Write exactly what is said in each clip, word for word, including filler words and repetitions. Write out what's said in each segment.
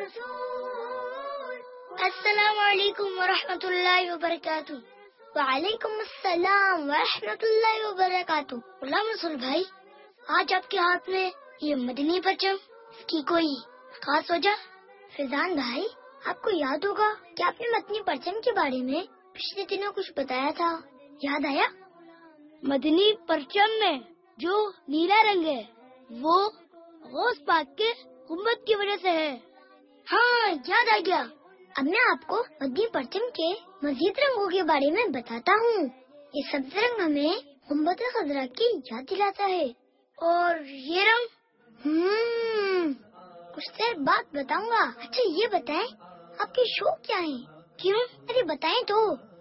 السلام علیکم ورحمۃ اللہ وبرکاتہ. وعلیکم السلام ورحمۃ اللہ وبرکاتہ. غلام رسول بھائی، آج آپ کے ہاتھ میں یہ مدنی پرچم، اس کی کوئی خاص وجہ؟ فیضان بھائی، آپ کو یاد ہوگا کہ آپ نے مدنی پرچم کے بارے میں پچھلے دنوں کچھ بتایا تھا، یاد آیا؟ مدنی پرچم میں جو نیلا رنگ ہے وہ غوث پاک کے گنبد کی وجہ سے ہے. ہاں، یاد آ گیا. اب میں آپ کو مدنی پرچم کے مزید رنگوں کے بارے میں بتاتا ہوں. یہ سبز رنگ ہمیں گنبد خضرا کی یاد دلاتا ہے. اور یہ رنگ ہمم کچھ دیر بعد بتاؤں گا. اچھا یہ بتائیں، آپ کے شوق کیا ہیں؟ کیوں؟ ارے بتائیں تو.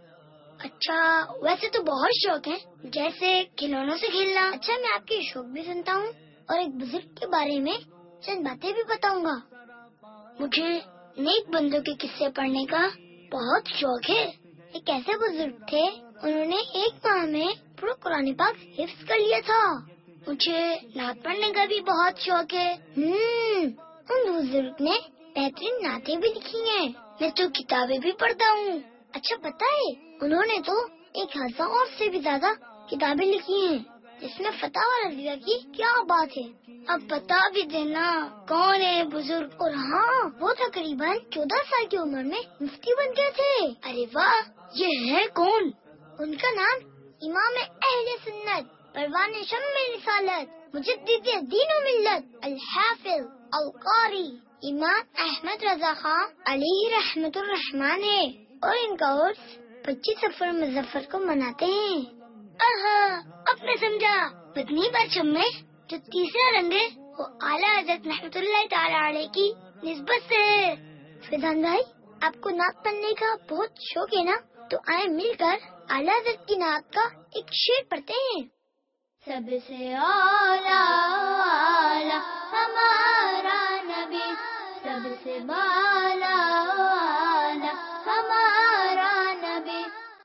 اچھا ویسے تو بہت شوق ہے، جیسے کھلونوں سے کھیلنا. اچھا میں آپ کے شوق بھی سنتا ہوں اور ایک بزرگ کے بارے میں چند باتیں بھی بتاؤں گا. مجھے نیک بندوں کے قصے پڑھنے کا بہت شوق ہے. ایک ایسے بزرگ تھے، انہوں نے ایک ماہ میں پورا قرآن پاک حفظ کر لیا تھا. مجھے نعت پڑھنے کا بھی بہت شوق ہے. ہمم ان بزرگ نے بہترین نعتیں بھی لکھی ہیں. میں تو کتابیں بھی پڑھتا ہوں. اچھا پتہ ہے، انہوں نے تو ایک ہزار سے بھی زیادہ کتابیں لکھی ہیں، جس میں فتح رضیہ کی کیا بات ہے. اب بتا بھی دینا کون ہے بزرگ. اور ہاں، وہ تقریباً چودہ سال کی عمر میں مفتی بن گئے تھے. ارے واہ، یہ ہے کون؟ ان کا نام امام اہل سنت، پروان شمع رسالت، مجدد دین و ملت، الحافظ القاری امام احمد رضا خان علیہ رحمت الرحمان ہے. اور ان کا عرس پچیس سفر مظفر کو مناتے ہیں. آہا، اب میں سمجھا. مدنی پرچم میں جو تیسرا رنگ ہے وہ اعلیٰ حضرت رحمت اللہ تعالی علیہ کی نسبت سے ہے. فیضان بھائی، آپ کو نعت پڑھنے کا بہت شوق ہے نا؟ تو آئے مل کر اعلیٰ حضرت کی نعت کا ایک شعر پڑھتے ہیں. سب سے اعلیٰ اعلیٰ ہمارا نبی، سب سے بڑا